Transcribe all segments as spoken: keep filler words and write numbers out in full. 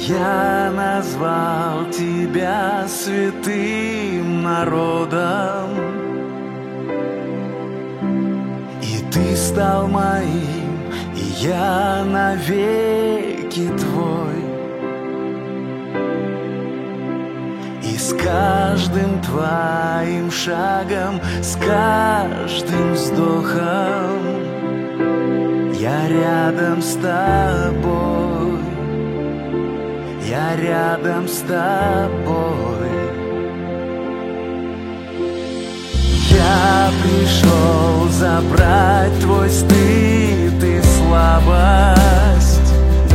Я назвал тебя святым народом, и ты стал моим, и я навеки твой. И с каждым твоим шагом, с каждым вздохом я рядом с тобой, я рядом с тобой. Я пришел забрать твой стыд и слабость.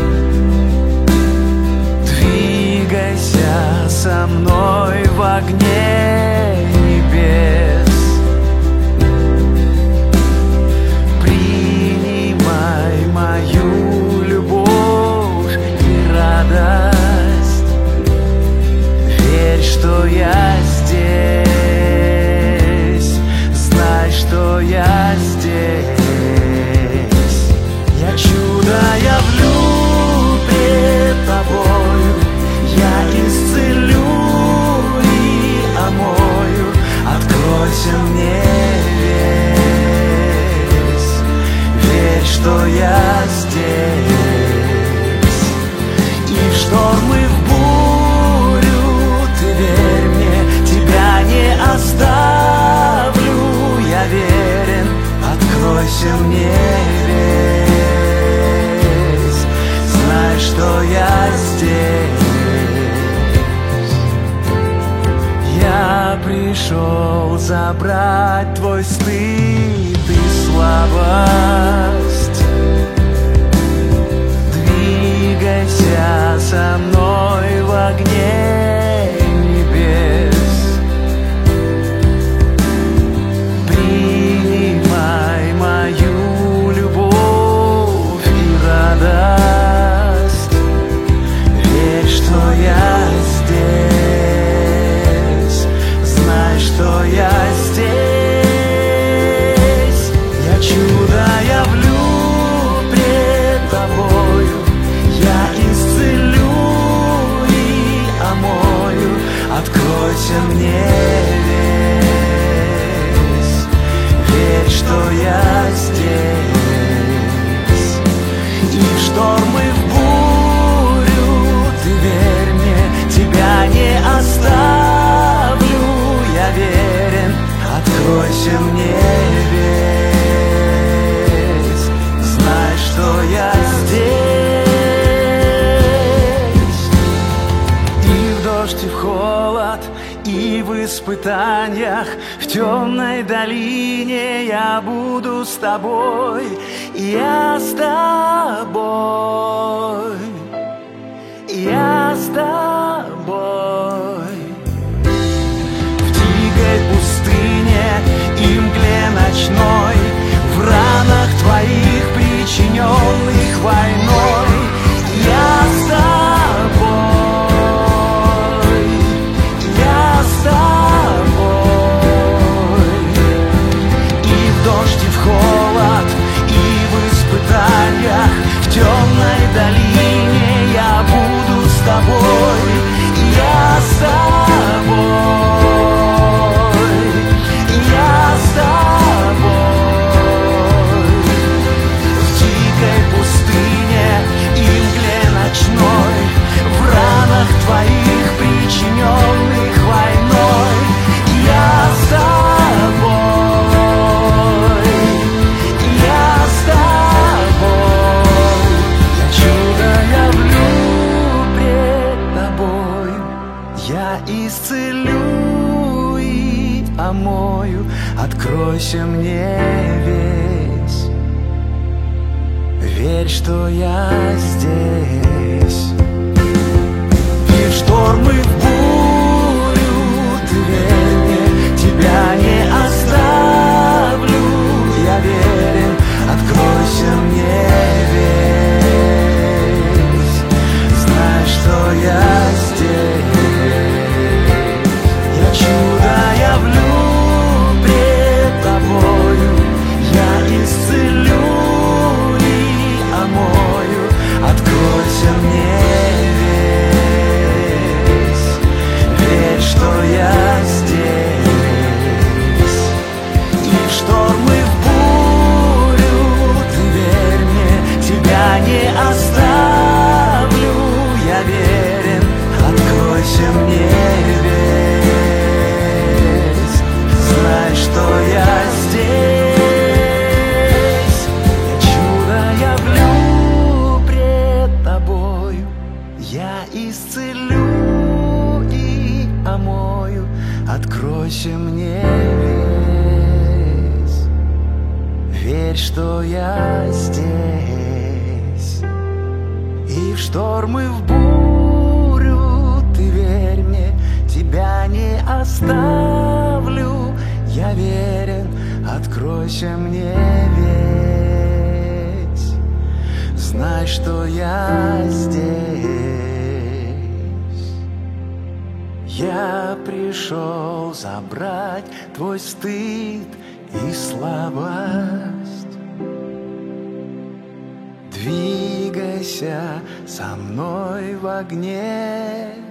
Двигайся со мной в огне небес. Принимай мою любовь и радость. Верь, что я здесь, знай, что я здесь. Я чудо явлю пред тобою, я исцелю и омою. Откройся мне весь, верь, что я здесь. И в штормы, в бурю ты верь мне, тебя не оставлю, я верен. Откройся мне весь, знай, что я здесь. Я пришел забрать твой стыд и слабость. Двигайся со мной в огне небес. Принимай мою любовь и радость. Верь, что я здесь, знай, что я здесь. Я чудо явлю пред тобою, я исцелю и омою. Откройся мне весь, верь, что я здесь. И в штормы, в бурю ты верь мне, тебя не оставлю, я верен. Откройся мне весь, знай, что я здесь. И в дождь, и в холод, и в испытаниях, в темной долине я буду с тобой, я с тобой, я с тобой. В дикой пустыне и мгле ночной, в ранах твоих, причиненных войной, я с тобой, я с тобой. И в дождь, и в холод, и в испытаниях, в темной долине я буду с тобой, я с тобой, я с тобой. В дикой пустыне и мгле ночной, в ранах твоих, причиненных войной, я с тобой, я с тобой. Я чудо явлю пред тобою, я исцелю и омою. Откройся мне весь, верь, что я здесь. И в штормы, в бурю ты верь мне, тебя не оставлю, я верен. Откройся мне весь, знай, что я здесь. Я чудо явлю пред тобою, я исцелю и омою. Откройся мне весь. что я здесь. И в штормы, в бурю, ты верь мне, тебя не оставлю. Я верен, откройся мне весь. Знай, что я здесь. Я пришел забрать твой стыд и слабость. Двигайся со мной в огне.